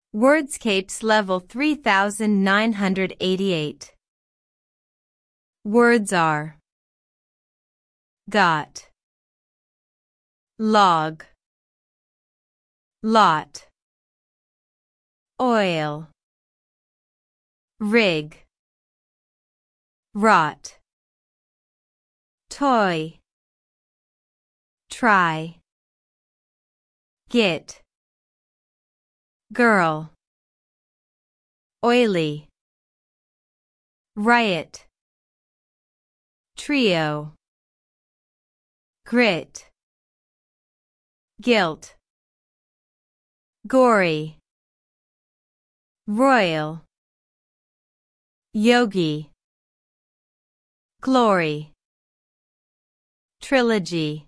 Wordscapes level 3988. Words are got, log, lot, oil, rig, rot, toy, try, get, girl, oily, riot, trio, grit, guilt, gory, royal, yogi, glory, trilogy.